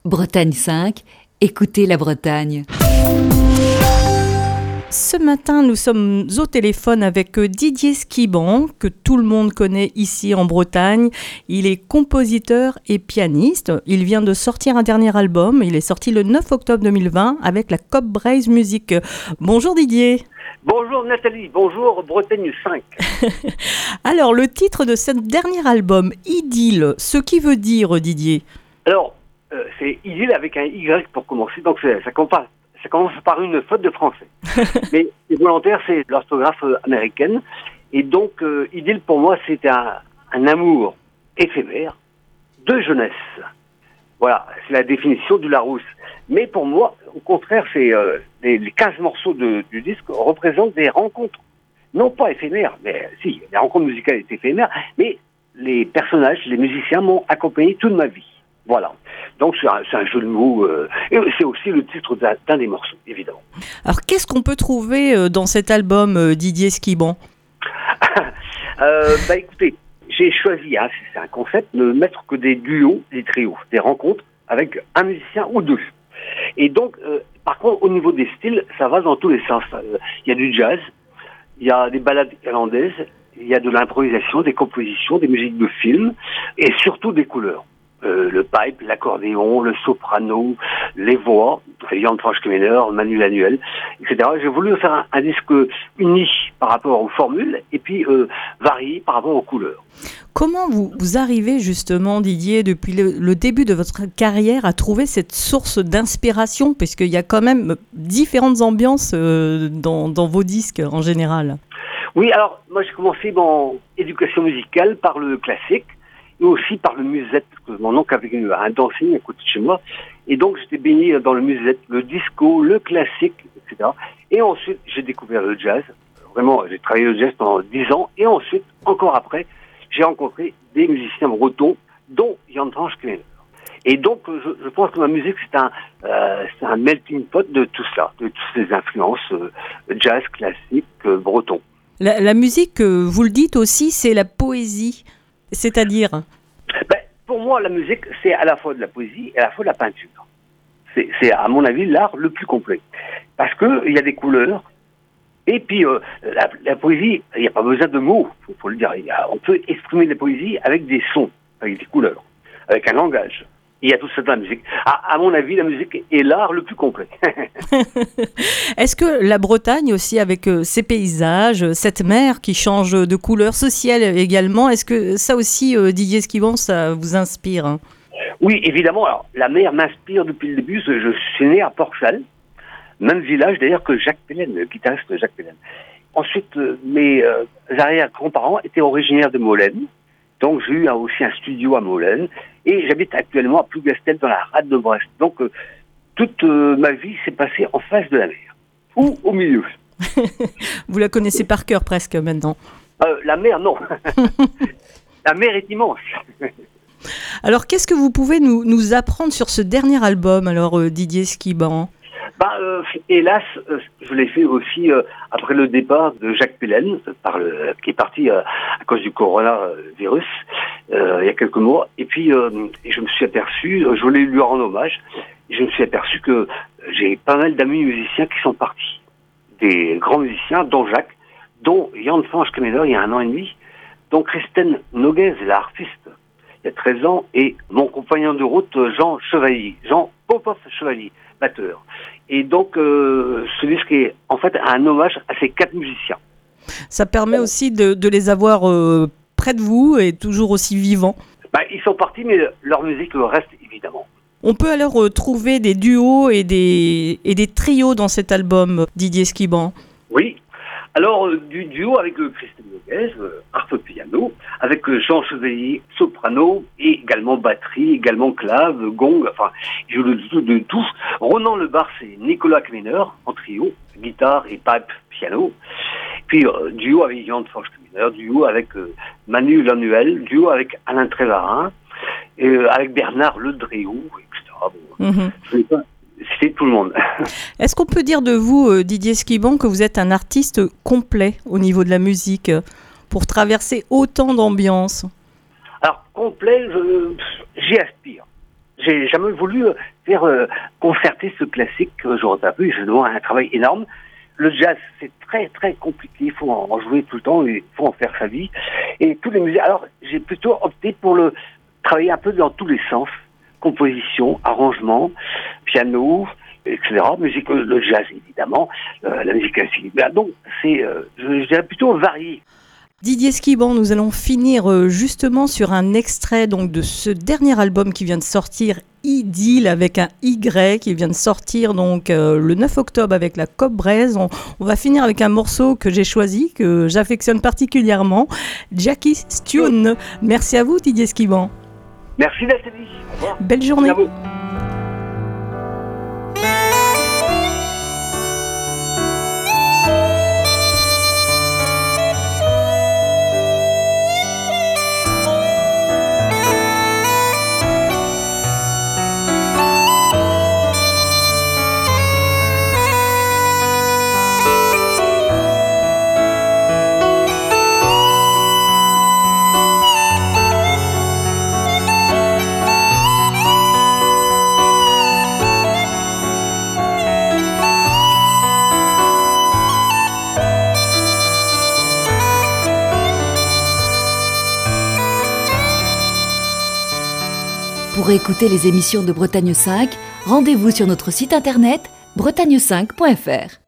Bretagne 5, écoutez la Bretagne. Ce matin, nous sommes au téléphone avec Didier Skiban, que tout le monde connaît ici en Bretagne. Il est compositeur et pianiste. Il vient de sortir un dernier album. Il est sorti le 9 octobre 2020 avec la Cobb Braze Music. Bonjour Didier. Bonjour Nathalie, bonjour Bretagne 5. Alors, le titre de ce dernier album, Idylle, ce qui veut dire Didier? Alors, c'est Idylle avec un Y pour commencer, donc ça commence par une faute de français. Mais c'est volontaire, c'est l'orthographe américaine. Et donc, Idylle pour moi, c'est un amour éphémère de jeunesse. Voilà, c'est la définition du Larousse. Mais pour moi, au contraire, c'est les 15 morceaux du disque représentent des rencontres. Non pas éphémères, mais si, les rencontres musicales étaient éphémères, mais les personnages, les musiciens m'ont accompagné toute ma vie. Voilà. Donc c'est un jeu de mots, et c'est aussi le titre d'un des morceaux, évidemment. Alors, qu'est-ce qu'on peut trouver dans cet album, Didier Skiban? Écoutez, j'ai choisi, c'est un concept, ne mettre que des duos, des trios, des rencontres avec un musicien ou deux. Et donc, par contre, au niveau des styles, ça va dans tous les sens. Il y a du jazz, il y a des ballades irlandaises, il y a de l'improvisation, des compositions, des musiques de film, et surtout des couleurs. Le pipe, l'accordéon, le soprano, les voix, Jan Franschkemener, Manu Lanuel, etc. J'ai voulu faire un disque uni par rapport aux formules et puis varié par rapport aux couleurs. Comment vous arrivez justement, Didier, depuis le début de votre carrière, à trouver cette source d'inspiration, puisqu'il y a quand même différentes ambiances dans vos disques en général? Oui, alors moi j'ai commencé mon éducation musicale par le classique, et aussi par le musette, parce que mon oncle avait un dancing à côté de chez moi, et donc j'étais baigné dans le musette, le disco, le classique, etc. Et ensuite, j'ai découvert le jazz. Vraiment, j'ai travaillé le jazz pendant 10 ans, et ensuite, encore après, j'ai rencontré des musiciens bretons, dont Jan Franschkemener. Et donc, je pense que ma musique, c'est un melting pot de tout ça, de toutes ces influences jazz, classique, breton. La musique, vous le dites aussi, c'est la poésie. C'est-à-dire? Pour moi, la musique, c'est à la fois de la poésie et à la fois de la peinture. C'est à mon avis, l'art le plus complet. Parce qu'il y a des couleurs, et puis la poésie, il n'y a pas besoin de mots, faut le dire. On peut exprimer la poésie avec des sons, avec des couleurs, avec un langage. Il y a tout ça dans la musique. À mon avis, la musique est l'art le plus complet. Est-ce que la Bretagne aussi, avec ses paysages, cette mer qui change de couleur, ce ciel également, est-ce que ça aussi, Didier Skiban, ça vous inspire? Oui, évidemment. Alors, la mer m'inspire depuis le début. Je suis né à Port-Chal, même village d'ailleurs que Jacques Pélène, le guitariste Jacques Pélène. Ensuite, mes arrière-grands-parents étaient originaires de Molène. Donc, j'ai eu aussi un studio à Molène. Et j'habite actuellement à Plougastel, dans la rade de Brest. Donc, toute ma vie s'est passée en face de la mer. Ou au milieu. Vous la connaissez par cœur presque maintenant. La mer, non. La mer est immense. Alors, qu'est-ce que vous pouvez nous apprendre sur ce dernier album, alors, Didier Skiban? Hélas, je l'ai fait aussi après le départ de Jacques Pélène, qui est parti à cause du coronavirus il y a quelques mois. Et puis, je me suis aperçu, je voulais lui rendre hommage, et je me suis aperçu que j'ai pas mal d'amis musiciens qui sont partis. Des grands musiciens, dont Jacques, dont Jan Franschkemener il y a 1 an et demi, dont Christine Noguez, la harpiste, il y a 13 ans, et mon compagnon de route, Jean Popov Chevalier, batteur. Et donc, ce disque est en fait un hommage à ces 4 musiciens. Ça permet aussi de les avoir près de vous et toujours aussi vivants. Ils sont partis, mais leur musique reste évidemment. On peut alors trouver des duos et des trios dans cet album, Didier Skiban? Oui. Alors, du duo avec Christine Noguez, harpe-piano, avec Jean Chevalier, soprano, et également batterie, également clave, gong, enfin, il joue de tout. Ronan Lebar, c'est Nicolas Kmener, en trio, guitare et pipe, piano. Puis, duo avec Jan Franschkemener, duo avec Manu Lanuel, duo avec Alain Trévarin, avec Bernard Ledréau, etc. C'est tout le monde. Est-ce qu'on peut dire de vous, Didier Skiban, que vous êtes un artiste complet au niveau de la musique, pour traverser autant d'ambiances? Alors, complet, j'y aspire. J'ai jamais voulu faire concerter ce classique que je retiens plus. Je demande un travail énorme. Le jazz, c'est très très compliqué. Il faut en jouer tout le temps. Il faut en faire sa vie. Et tous les musées. Alors, j'ai plutôt opté pour travailler un peu dans tous les sens. Composition, arrangement, piano, etc. Musique, le jazz évidemment, la musique classique. Donc, je dirais plutôt varié. Didier Skiban, nous allons finir justement sur un extrait donc de ce dernier album qui vient de sortir, Idylle avec un Y, qui vient de sortir donc le 9 octobre avec la Coop Braise. On va finir avec un morceau que j'ai choisi, que j'affectionne particulièrement, Jackie's Tune. Merci à vous Didier Skiban. Merci Nathalie. Au revoir. Belle journée. À vous. Pour écouter les émissions de Bretagne 5, rendez-vous sur notre site internet bretagne5.fr.